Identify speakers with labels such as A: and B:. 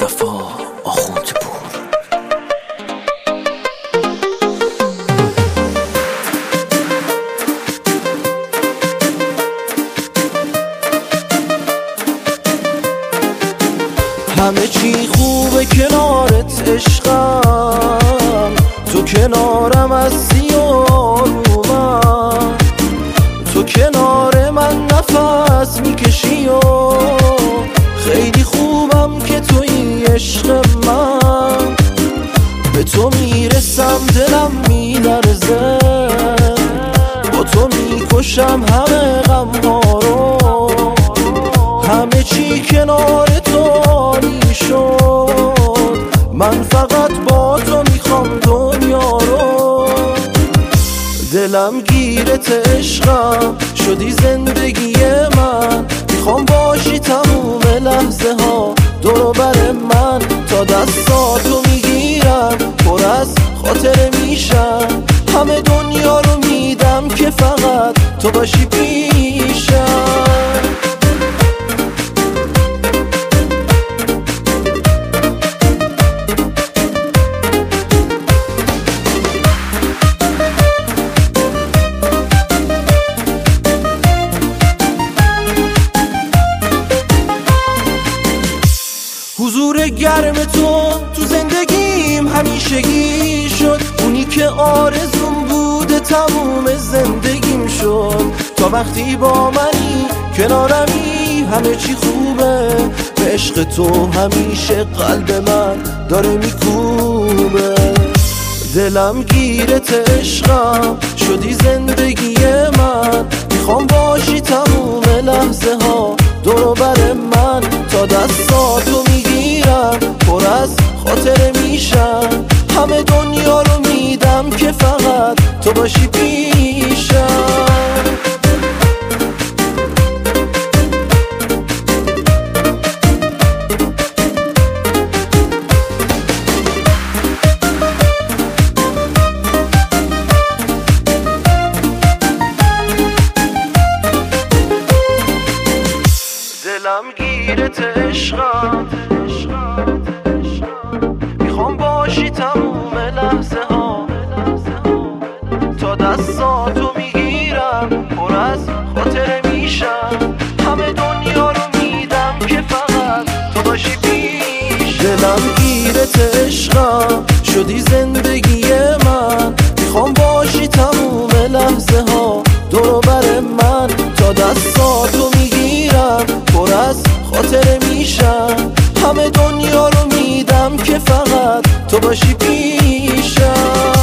A: وفا آخوند پور.
B: همه چی خوبه کنارت عشقم، تو کنارم هستی آرومم، تو کنار من نفس میکشی و خیلی خوبم که توی عشق من. به تو میرسم دلم میلرزه، با تو میکشم همه غم ها رو، همه چی کنار تو عالی شد، من فقط با تو میخوام دنیا رو. دلم گیرت عشقم، شدی زندگی من، میخوام باشی تموم لحظه ها دور بر من، تا دستاتو میگیرم پر از خاطره میشم، همه دنیا رو میدم که فقط تو باشی پیشم. حضور گرم تو زندگیم همیشگی شد، اونی که آرزوم بوده تموم زندگیم شد. تا وقتی با منی کنارمی همه چی خوبه، به عشق تو همیشه قلب من داره میکوبه. دلم گیرت عشقم، شدی زندگی من، میخوام باشی تموم لحظه ها دور بر من، تا دستاتو میگیرم پر از خاطره میشم، همه دنیا رو میدم که فقط تو باشی پیشم. دلم گیرت عشقم، میخوام باشی تموم لحظه ها، تا دستاتو میگیرم پر از خاطره میشم، همه دنیا رو میدم که فقط تو باشی پیش. دلم گیرت عشقم، شدی زندگی من، میخوام باشی تموم لحظه ها دور بر من، تا دستاتو میگیرم پر از خاطره میشم، همه دنیا رو میدم که فقط تو باشی پیشم.